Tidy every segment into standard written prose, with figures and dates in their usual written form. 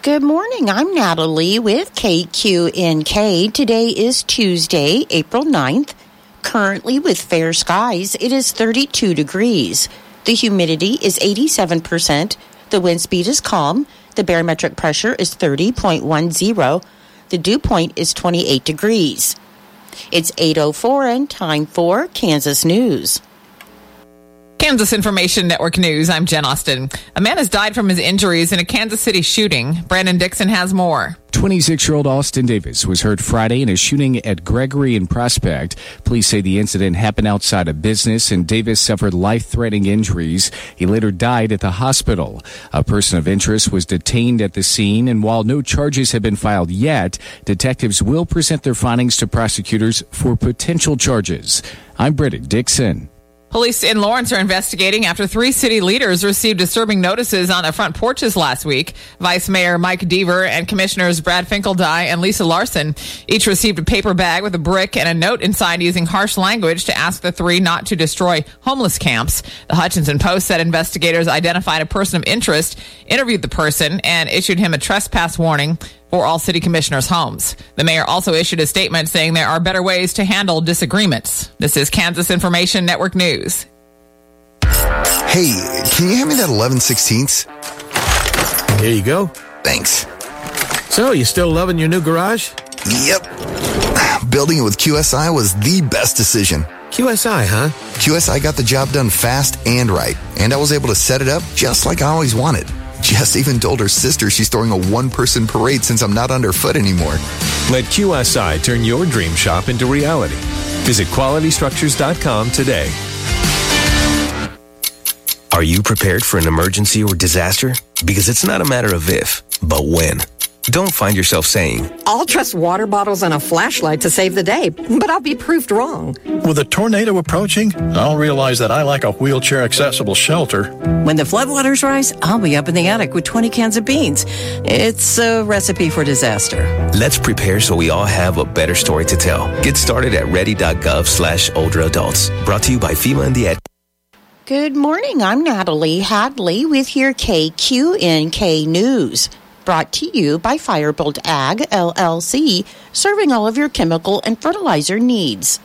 Good morning. I'm Natalie with KQNK. Today is Tuesday, April 9th. Currently with fair skies, it is 32 degrees. The humidity is 87%. The wind speed is calm. The barometric pressure is 30.10. The dew point is 28 degrees. It's 8:04 and time for Kansas News. Kansas Information Network News, I'm Jen Austin. A man has died from his injuries in a Kansas City shooting. Brandon Dixon has more. 26-year-old Austin Davis was hurt Friday in a shooting at Gregory and Prospect. Police say the incident happened outside a business and Davis suffered life-threatening injuries. He later died at the hospital. A person of interest was detained at the scene, and while no charges have been filed yet, detectives will present their findings to prosecutors for potential charges. I'm Brandon Dixon. Police in Lawrence are investigating after 3 city leaders received disturbing notices on their front porches last week. Vice Mayor Mike Deaver and Commissioners Brad Finkeldye and Lisa Larson each received a paper bag with a brick and a note inside using harsh language to ask the 3 not to destroy homeless camps. The Hutchinson Post said investigators identified a person of interest, interviewed the person, and issued him a trespass warning for all city commissioners' homes. The mayor also issued a statement saying there are better ways to handle disagreements. This is Kansas Information Network News. Hey, can you hand me that 11/16? Here you go. Thanks. So, you still loving your new garage? Yep. Building it with QSI was the best decision. QSI, huh? QSI got the job done fast and right, and I was able to set it up just like I always wanted. Jess even told her sister she's throwing a one-person parade since I'm not underfoot anymore. Let QSI turn your dream shop into reality. Visit QualityStructures.com today. Are you prepared for an emergency or disaster? Because it's not a matter of if, but when. Don't find yourself saying, I'll trust water bottles and a flashlight to save the day, but I'll be proved wrong. With a tornado approaching, I'll realize that I like a wheelchair-accessible shelter. When the floodwaters rise, I'll be up in the attic with 20 cans of beans. It's a recipe for disaster. Let's prepare so we all have a better story to tell. Get started at ready.gov/older adults. Brought to you by FEMA and the Good morning. I'm Natalie Hadley with your KQNK News. Brought to you by Firebolt Ag, LLC, serving all of your chemical and fertilizer needs.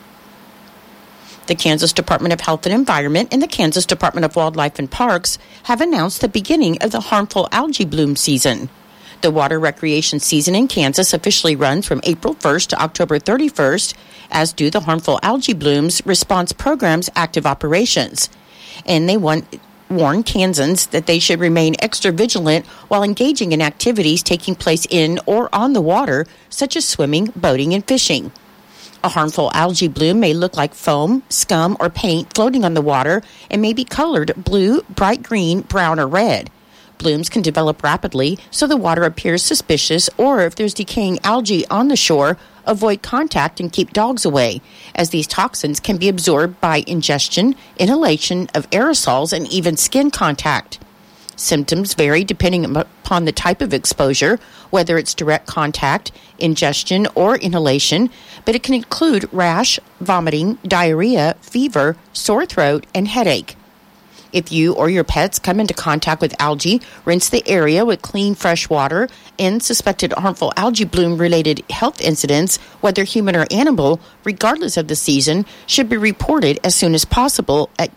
The Kansas Department of Health and Environment and the Kansas Department of Wildlife and Parks have announced the beginning of the harmful algae bloom season. The water recreation season in Kansas officially runs from April 1st to October 31st, as do the harmful algae blooms response program's active operations. And they warn Kansans that they should remain extra vigilant while engaging in activities taking place in or on the water, such as swimming, boating, and fishing. A harmful algae bloom may look like foam, scum, or paint floating on the water and may be colored blue, bright green, brown, or red. Blooms can develop rapidly, so the water appears suspicious, or if there's decaying algae on the shore, avoid contact and keep dogs away, as these toxins can be absorbed by ingestion, inhalation of aerosols, and even skin contact. Symptoms vary depending upon the type of exposure, whether it's direct contact, ingestion, or inhalation, but it can include rash, vomiting, diarrhea, fever, sore throat, and headache. If you or your pets come into contact with algae, rinse the area with clean, fresh water, and suspected harmful algae bloom-related health incidents, whether human or animal, regardless of the season, should be reported as soon as possible at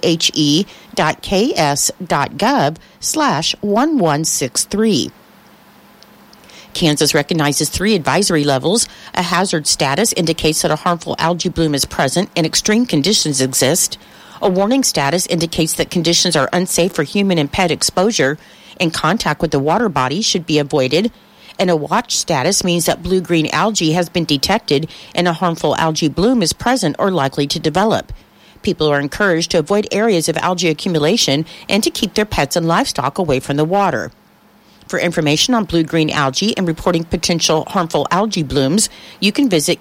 kdhe.ks.gov/1163. Kansas recognizes 3 advisory levels. A hazard status indicates that a harmful algae bloom is present and extreme conditions exist. A warning status indicates that conditions are unsafe for human and pet exposure, and contact with the water body should be avoided. And a watch status means that blue-green algae has been detected and a harmful algae bloom is present or likely to develop. People are encouraged to avoid areas of algae accumulation and to keep their pets and livestock away from the water. For information on blue-green algae and reporting potential harmful algae blooms, you can visit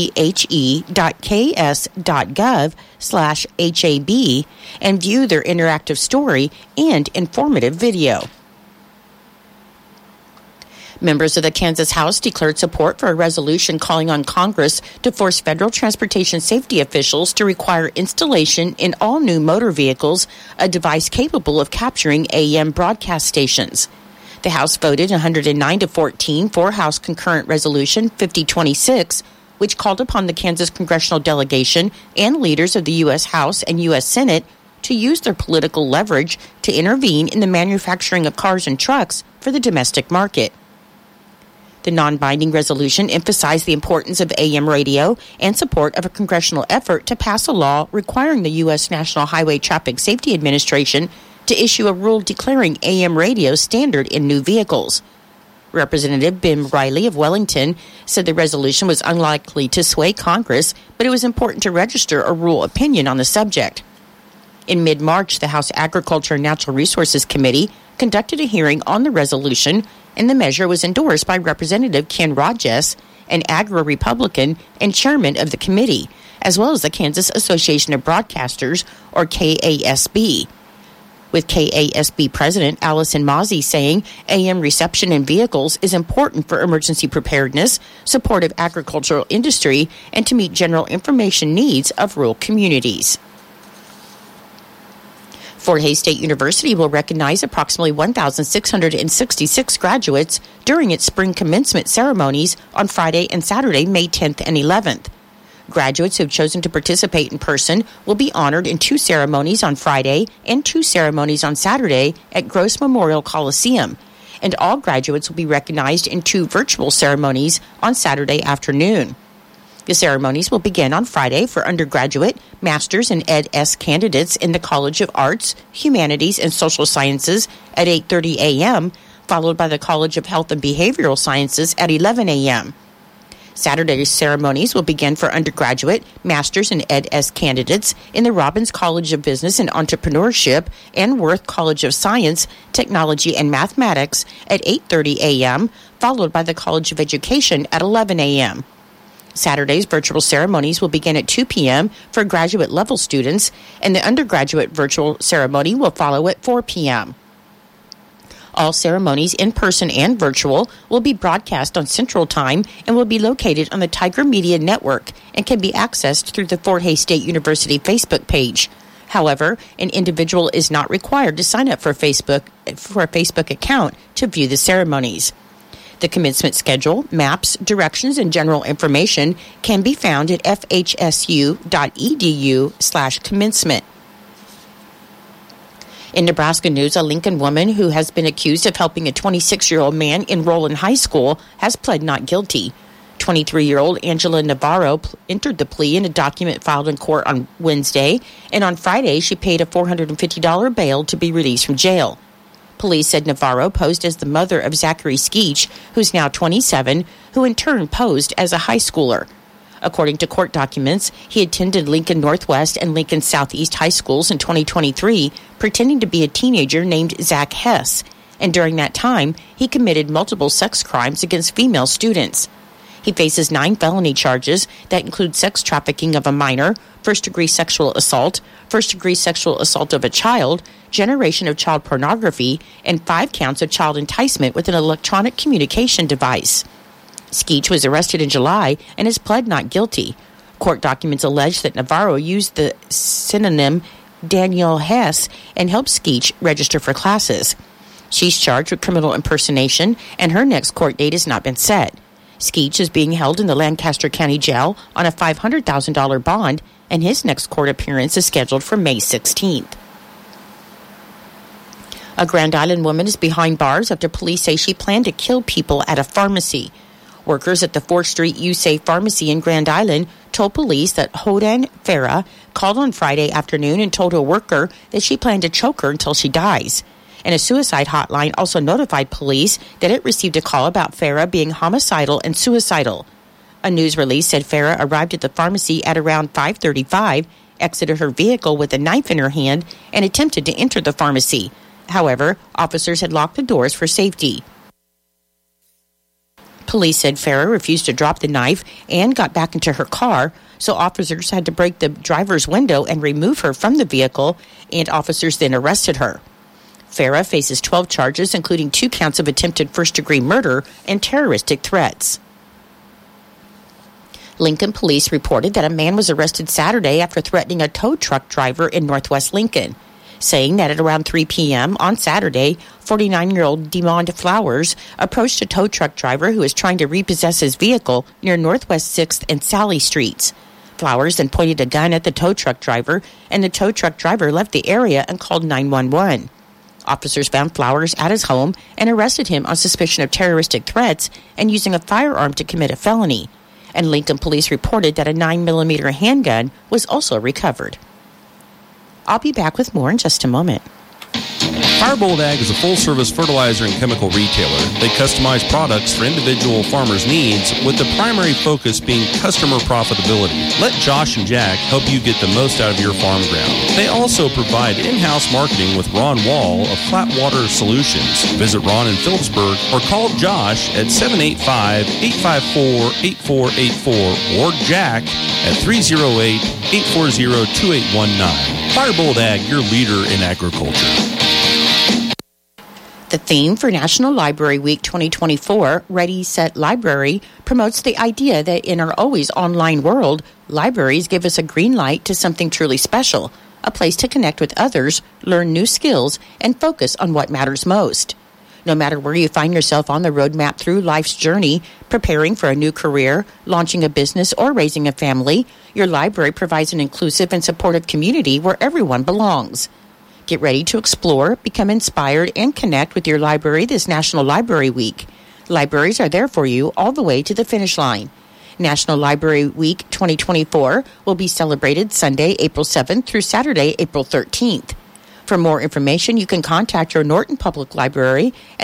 kdhe.ks.gov/HAB and view their interactive story and informative video. Members of the Kansas House declared support for a resolution calling on Congress to force federal transportation safety officials to require installation in all new motor vehicles a device capable of capturing AM broadcast stations. The House voted 109-14 for House Concurrent Resolution 5026, which called upon the Kansas congressional delegation and leaders of the U.S. House and U.S. Senate to use their political leverage to intervene in the manufacturing of cars and trucks for the domestic market. The non-binding resolution emphasized the importance of AM radio and support of a congressional effort to pass a law requiring the U.S. National Highway Traffic Safety Administration to issue a rule declaring AM radio standard in new vehicles. Representative Bim Riley of Wellington said the resolution was unlikely to sway Congress, but it was important to register a rule opinion on the subject. In mid-March, the House Agriculture and Natural Resources Committee conducted a hearing on the resolution, and the measure was endorsed by Representative Ken Rodgers, an agri-Republican and chairman of the committee, as well as the Kansas Association of Broadcasters, or KASB. With KASB President Allison Mazzi saying AM reception in vehicles is important for emergency preparedness, support of agricultural industry, and to meet general information needs of rural communities. Fort Hays State University will recognize approximately 1,666 graduates during its spring commencement ceremonies on Friday and Saturday, May 10th and 11th. Graduates who have chosen to participate in person will be honored in 2 ceremonies on Friday and 2 ceremonies on Saturday at Gross Memorial Coliseum, and all graduates will be recognized in 2 virtual ceremonies on Saturday afternoon. The ceremonies will begin on Friday for undergraduate, master's, and Ed.S. candidates in the College of Arts, Humanities, and Social Sciences at 8:30 a.m., followed by the College of Health and Behavioral Sciences at 11 a.m. Saturday's ceremonies will begin for undergraduate, master's, and Ed.S. candidates in the Robbins College of Business and Entrepreneurship and Worth College of Science, Technology, and Mathematics at 8:30 a.m., followed by the College of Education at 11 a.m. Saturday's virtual ceremonies will begin at 2 p.m. for graduate-level students, and the undergraduate virtual ceremony will follow at 4 p.m. All ceremonies, in person and virtual, will be broadcast on Central Time and will be located on the Tiger Media Network and can be accessed through the Fort Hays State University Facebook page. However, an individual is not required to sign up for a Facebook account to view the ceremonies. The commencement schedule, maps, directions, and general information can be found at fhsu.edu/commencement. In Nebraska news, a Lincoln woman who has been accused of helping a 26-year-old man enroll in high school has pled not guilty. 23-year-old Angela Navarro entered the plea in a document filed in court on Wednesday, and on Friday she paid a $450 bail to be released from jail. Police said Navarro posed as the mother of Zachary Skeech, who's now 27, who in turn posed as a high schooler. According to court documents, he attended Lincoln Northwest and Lincoln Southeast high schools in 2023, pretending to be a teenager named Zach Hess, and during that time, he committed multiple sex crimes against female students. He faces 9 felony charges that include sex trafficking of a minor, first-degree sexual assault of a child, generation of child pornography, and 5 counts of child enticement with an electronic communication device. Skeech was arrested in July and has pled not guilty. Court documents allege that Navarro used the synonym Danielle Hess and helped Skeech register for classes. She's charged with criminal impersonation, and her next court date has not been set. Skeech is being held in the Lancaster County Jail on a $500,000 bond, and his next court appearance is scheduled for May 16th. A Grand Island woman is behind bars after police say she planned to kill people at a pharmacy. Workers at the 4th Street USAFE Pharmacy in Grand Island told police that Hodan Farah called on Friday afternoon and told a worker that she planned to choke her until she dies. And a suicide hotline also notified police that it received a call about Farah being homicidal and suicidal. A news release said Farah arrived at the pharmacy at around 5:35, exited her vehicle with a knife in her hand, and attempted to enter the pharmacy. However, officers had locked the doors for safety. Police said Farah refused to drop the knife and got back into her car, so officers had to break the driver's window and remove her from the vehicle, and officers then arrested her. Farah faces 12 charges, including 2 counts of attempted first-degree murder and terroristic threats. Lincoln police reported that a man was arrested Saturday after threatening a tow truck driver in northwest Lincoln. saying that at around 3 p.m. on Saturday, 49-year-old Demond Flowers approached a tow truck driver who was trying to repossess his vehicle near Northwest 6th and Sally Streets. Flowers then pointed a gun at the tow truck driver, and the tow truck driver left the area and called 911. Officers found Flowers at his home and arrested him on suspicion of terroristic threats and using a firearm to commit a felony. And Lincoln police reported that a 9mm handgun was also recovered. I'll be back with more in just a moment. Firebolt Ag is a full-service fertilizer and chemical retailer. They customize products for individual farmers' needs, with the primary focus being customer profitability. Let Josh and Jack help you get the most out of your farm ground. They also provide in-house marketing with Ron Wall of Flatwater Solutions. Visit Ron in Phillipsburg or call Josh at 785-854-8484 or Jack at 308-840-2819. Firebolt Ag, your leader in agriculture. The theme for National Library Week 2024, Ready, Set, Library, promotes the idea that in our always online world, libraries give us a green light to something truly special, a place to connect with others, learn new skills, and focus on what matters most. No matter where you find yourself on the roadmap through life's journey, preparing for a new career, launching a business, or raising a family, your library provides an inclusive and supportive community where everyone belongs. Get ready to explore, become inspired, and connect with your library this National Library Week. Libraries are there for you all the way to the finish line. National Library Week 2024 will be celebrated Sunday, April 7th through Saturday, April 13th. For more information, you can contact your Norton Public Library at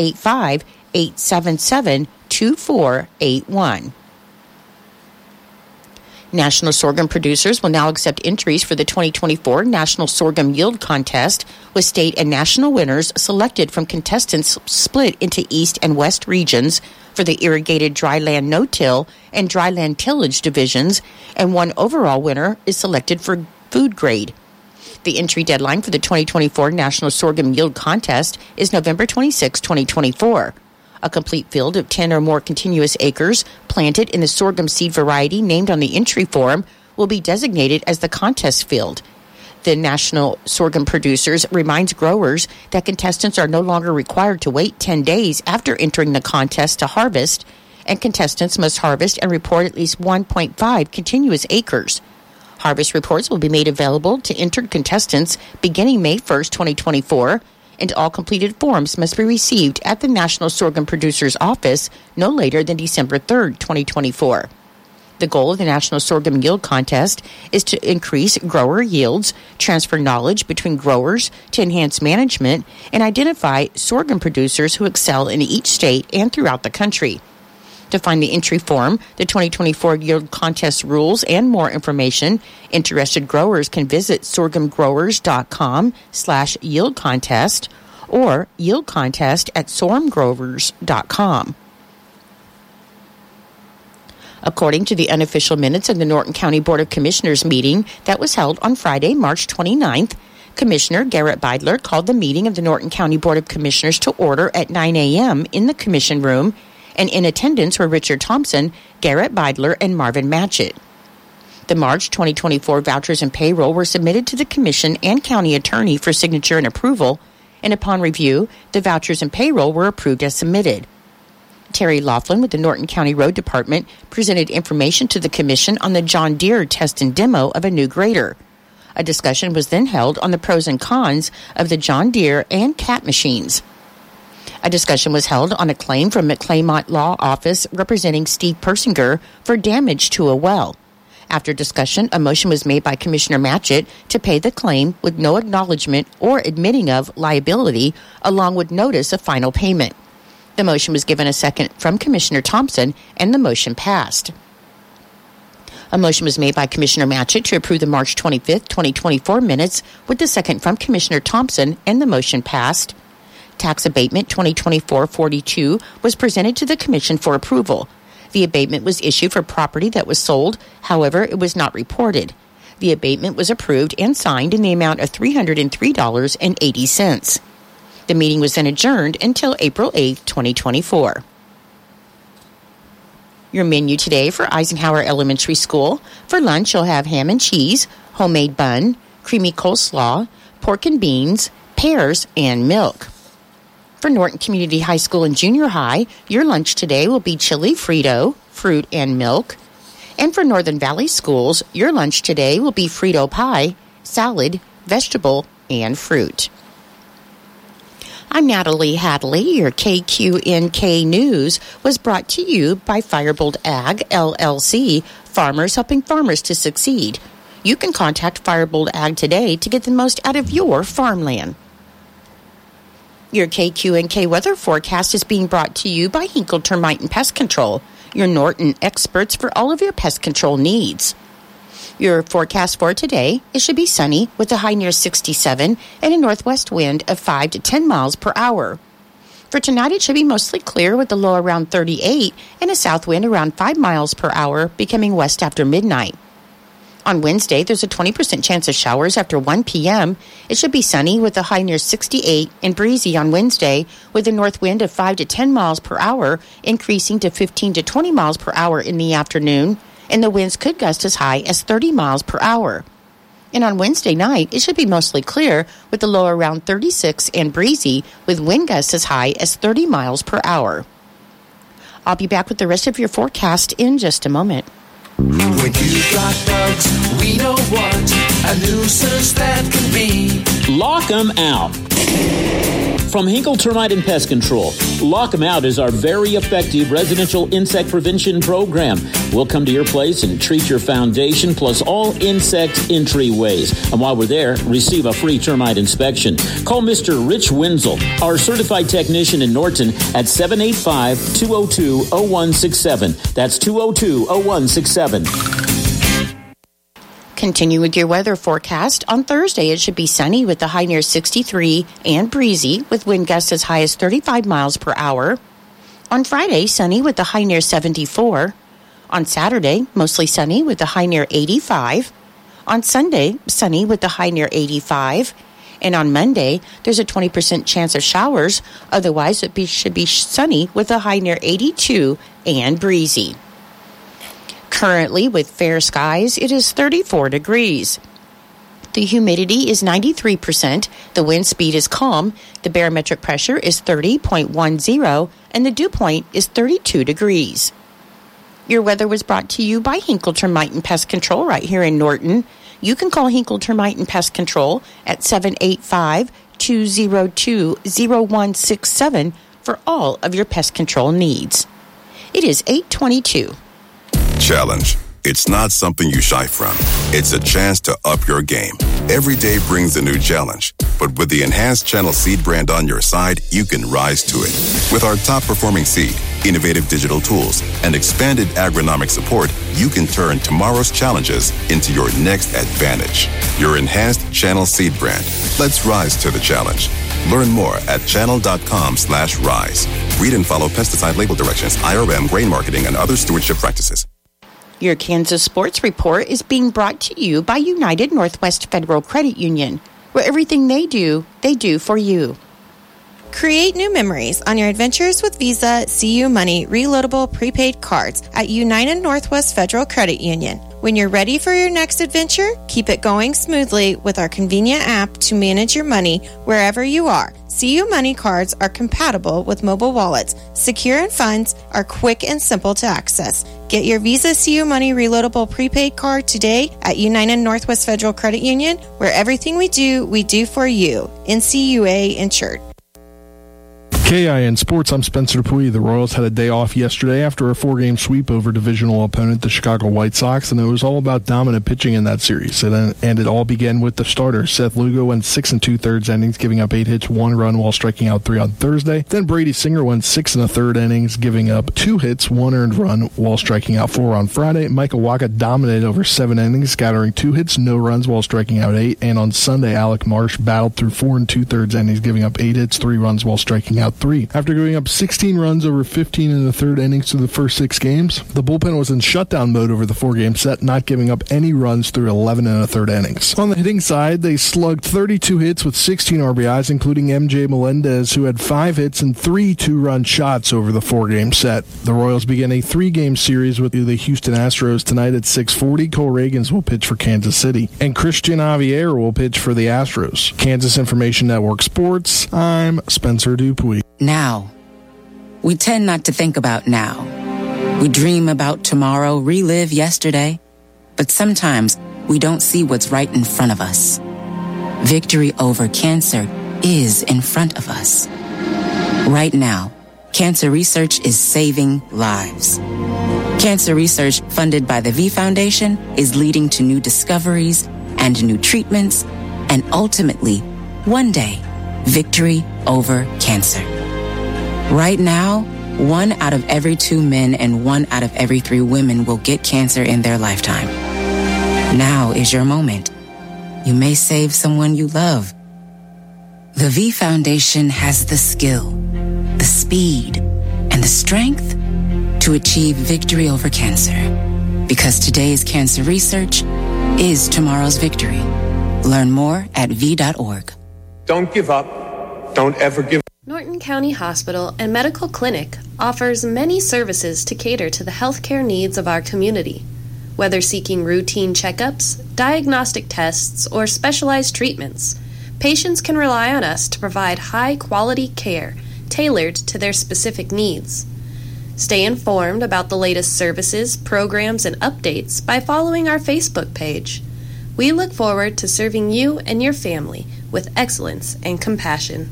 785-877-2481. National sorghum producers will now accept entries for the 2024 National Sorghum Yield Contest, with state and national winners selected from contestants split into East and West regions for the irrigated dryland no-till and dryland tillage divisions, and one overall winner is selected for food grade. The entry deadline for the 2024 National Sorghum Yield Contest is November 26, 2024. A complete field of 10 or more continuous acres planted in the sorghum seed variety named on the entry form will be designated as the contest field. The National Sorghum Producers reminds growers that contestants are no longer required to wait 10 days after entering the contest to harvest, and contestants must harvest and report at least 1.5 continuous acres. Harvest reports will be made available to entered contestants beginning May 1st, 2024, and all completed forms must be received at the National Sorghum Producers Office no later than December 3rd, 2024. The goal of the National Sorghum Yield Contest is to increase grower yields, transfer knowledge between growers to enhance management, and identify sorghum producers who excel in each state and throughout the country. To find the entry form, the 2024 Yield Contest rules, and more information, interested growers can visit sorghumgrowers.com/yield contest or yieldcontest@sorghumgrowers.com. According to the unofficial minutes of the Norton County Board of Commissioners meeting that was held on Friday, March 29th, Commissioner Garrett Beidler called the meeting of the Norton County Board of Commissioners to order at 9 a.m. in the Commission Room, and in attendance were Richard Thompson, Garrett Beidler, and Marvin Matchett. The March 2024 vouchers and payroll were submitted to the Commission and County Attorney for signature and approval, and upon review, the vouchers and payroll were approved as submitted. Terry Laughlin with the Norton County Road Department presented information to the Commission on the John Deere test and demo of a new grader. A discussion was then held on the pros and cons of the John Deere and Cat machines. A discussion was held on a claim from McClaymont Law Office representing Steve Persinger for damage to a well. After discussion, a motion was made by Commissioner Matchett to pay the claim with no acknowledgement or admitting of liability, along with notice of final payment. The motion was given a second from Commissioner Thompson, and the motion passed. A motion was made by Commissioner Matchett to approve the March 25th, 2024 minutes with the second from Commissioner Thompson, and the motion passed. Tax Abatement 2024-42 was presented to the Commission for approval. The abatement was issued for property that was sold, however, it was not reported. The abatement was approved and signed in the amount of $303.80. The meeting was then adjourned until April 8, 2024. Your menu today for Eisenhower Elementary School. For lunch, you'll have ham and cheese, homemade bun, creamy coleslaw, pork and beans, pears, and milk. For Norton Community High School and Junior High, your lunch today will be chili Frito, fruit and milk. And for Northern Valley Schools, your lunch today will be Frito pie, salad, vegetable, and fruit. I'm Natalie Hadley. Your KQNK News was brought to you by Firebolt Ag, LLC, farmers helping farmers to succeed. You can contact Firebolt Ag today to get the most out of your farmland. Your KQNK weather forecast is being brought to you by Hinkle Termite and Pest Control, your Norton experts for all of your pest control needs. Your forecast for today, it should be sunny with a high near 67 and a northwest wind of 5 to 10 miles per hour. For tonight, it should be mostly clear with a low around 38 and a south wind around 5 miles per hour, becoming west after midnight. On Wednesday, there's a 20% chance of showers after 1 p.m. It should be sunny with a high near 68 and breezy on Wednesday with a north wind of 5 to 10 miles per hour, increasing to 15 to 20 miles per hour in the afternoon, and the winds could gust as high as 30 miles per hour. And on Wednesday night, it should be mostly clear with a low around 36 and breezy with wind gusts as high as 30 miles per hour. I'll be back with the rest of your forecast in just a moment. When you've got bugs, we know what a nuisance that can be. Lock 'em out. From Hinkle Termite and Pest Control, Lock 'em Out is our very effective residential insect prevention program. We'll come to your place and treat your foundation plus all insect entryways. And while we're there, receive a free termite inspection. Call Mr. Rich Wenzel, our certified technician in Norton, at 785-202-0167. That's 202-0167. Continue with your weather forecast. On Thursday, it should be sunny with a high near 63 and breezy with wind gusts as high as 35 miles per hour. On Friday, sunny with a high near 74. On Saturday, mostly sunny with a high near 85. On Sunday, sunny with a high near 85. And on Monday, there's a 20% chance of showers. Otherwise, it should be sunny with a high near 82 and breezy. Currently, with fair skies, it is 34 degrees. The humidity is 93%, the wind speed is calm, the barometric pressure is 30.10, and the dew point is 32 degrees. Your weather was brought to you by Hinkle Termite and Pest Control right here in Norton. You can call Hinkle Termite and Pest Control at 785-202-0167 for all of your pest control needs. It is 8:22. Challenge. It's not something you shy from. It's a chance to up your game. Every day brings a new challenge. But with the enhanced Channel Seed brand on your side, you can rise to it. With our top-performing seed, innovative digital tools, and expanded agronomic support, you can turn tomorrow's challenges into your next advantage. Your enhanced Channel Seed brand. Let's rise to the challenge. Learn more at channel.com/rise. Read and follow pesticide label directions, IRM, grain marketing, and other stewardship practices. Your Kansas Sports Report is being brought to you by United Northwest Federal Credit Union, where everything they do for you. Create new memories on your adventures with Visa, CU Money, reloadable prepaid cards at United Northwest Federal Credit Union. When you're ready for your next adventure, keep it going smoothly with our convenient app to manage your money wherever you are. CU Money cards are compatible with mobile wallets, secure and funds are quick and simple to access. Get your Visa CU Money reloadable prepaid card today at United Northwest Federal Credit Union, where everything we do for you. NCUA insured. KIN Sports, I'm Spencer Dupuy. The Royals had a day off yesterday after a 4-game sweep over divisional opponent, the Chicago White Sox, and it was all about dominant pitching in that series. And it all began with the starter. Seth Lugo went 6 2/3 innings, giving up 8 hits, 1 run while striking out 3 on Thursday. Then Brady Singer went 6 1/3 innings, giving up 2 hits, 1 earned run while striking out 4 on Friday. Michael Wacha dominated over 7 innings, scattering 2 hits, no runs while striking out 8. And on Sunday, Alec Marsh battled through 4 2/3 innings, giving up 8 hits, 3 runs while striking out 3. After giving up 16 runs over 15 in the third innings through the first 6 games, the bullpen was in shutdown mode over the 4-game set, not giving up any runs through 11 in the third innings. On the hitting side, they slugged 32 hits with 16 RBIs, including MJ Melendez, who had 5 hits and 3 2-run shots over the 4-game set. The Royals begin a 3-game series with the Houston Astros tonight at 6:40. Cole Reagans will pitch for Kansas City, and Christian Javier will pitch for the Astros. Kansas Information Network Sports, I'm Spencer Dupuy. Now. We tend not to think about now. We dream about tomorrow, relive yesterday, but sometimes we don't see what's right in front of us. Victory over cancer is in front of us. Right now, cancer research is saving lives. Cancer research funded by the V Foundation is leading to new discoveries and new treatments, and ultimately, one day, victory over cancer. Right now, 1 out of every 2 men and 1 out of every 3 women will get cancer in their lifetime. Now is your moment. You may save someone you love. The V Foundation has the skill, the speed, and the strength to achieve victory over cancer. Because today's cancer research is tomorrow's victory. Learn more at v.org. Don't give up. Don't ever give up. Norton County Hospital and Medical Clinic offers many services to cater to the healthcare needs of our community. Whether seeking routine checkups, diagnostic tests, or specialized treatments, patients can rely on us to provide high-quality care tailored to their specific needs. Stay informed about the latest services, programs, and updates by following our Facebook page. We look forward to serving you and your family with excellence and compassion.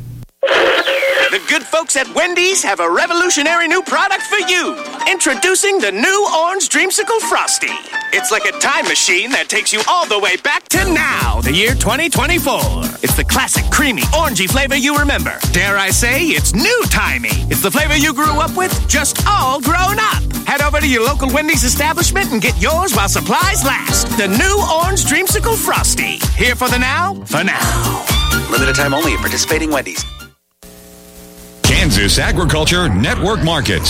The good folks at Wendy's have a revolutionary new product for you. Introducing the new Orange Dreamsicle Frosty. It's like a time machine that takes you all the way back to now, the year 2024. It's the classic creamy, orangey flavor you remember. Dare I say, it's new-timey. It's the flavor you grew up with, just all grown up. Head over to your local Wendy's establishment and get yours while supplies last. The new Orange Dreamsicle Frosty. Here for the now, for now. Limited time only at participating Wendy's. Kansas Agriculture Network Markets.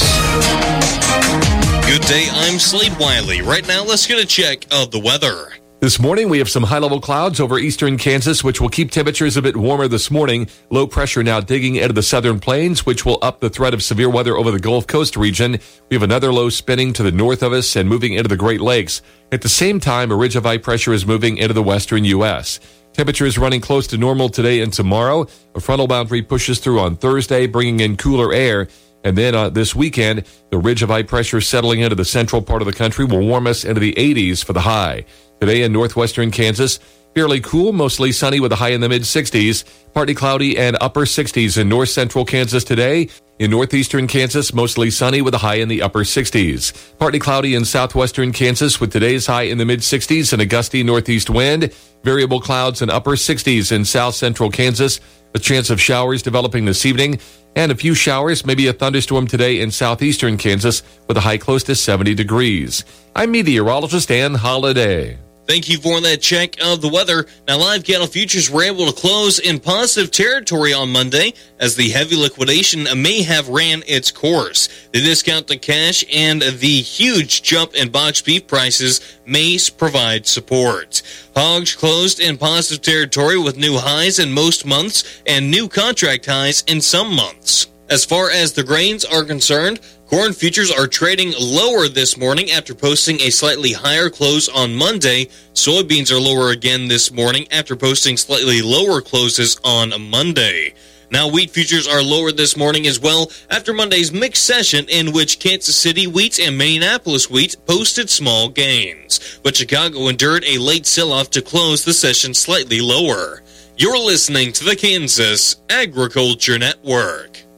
Good day, I'm Slade Wiley. Right now, let's get a check of the weather. This morning, we have some high-level clouds over eastern Kansas, which will keep temperatures a bit warmer this morning. Low pressure now digging into the southern plains, which will up the threat of severe weather over the Gulf Coast region. We have another low spinning to the north of us and moving into the Great Lakes. At the same time, a ridge of high pressure is moving into the western U.S. Temperatures running close to normal today and tomorrow. A frontal boundary pushes through on Thursday, bringing in cooler air. And then this weekend, the ridge of high pressure settling into the central part of the country will warm us into the 80s for the high. Today in northwestern Kansas, fairly cool, mostly sunny with a high in the mid-60s. Partly cloudy and upper 60s in north central Kansas today. In northeastern Kansas, mostly sunny with a high in the upper 60s. Partly cloudy in southwestern Kansas with today's high in the mid-60s and a gusty northeast wind. Variable clouds and upper 60s in south central Kansas. A chance of showers developing this evening. And a few showers, maybe a thunderstorm today in southeastern Kansas with a high close to 70 degrees. I'm meteorologist Ann Holiday. Thank you for that check of the weather. Now, live cattle futures were able to close in positive territory on Monday as the heavy liquidation may have ran its course. The discount to cash and the huge jump in box beef prices may provide support. Hogs closed in positive territory with new highs in most months and new contract highs in some months. As far as the grains are concerned, corn futures are trading lower this morning after posting a slightly higher close on Monday. Soybeans are lower again this morning after posting slightly lower closes on Monday. Now, wheat futures are lower this morning as well after Monday's mixed session in which Kansas City wheat and Minneapolis wheat posted small gains. But Chicago endured a late sell-off to close the session slightly lower. You're listening to the Kansas Agriculture Network.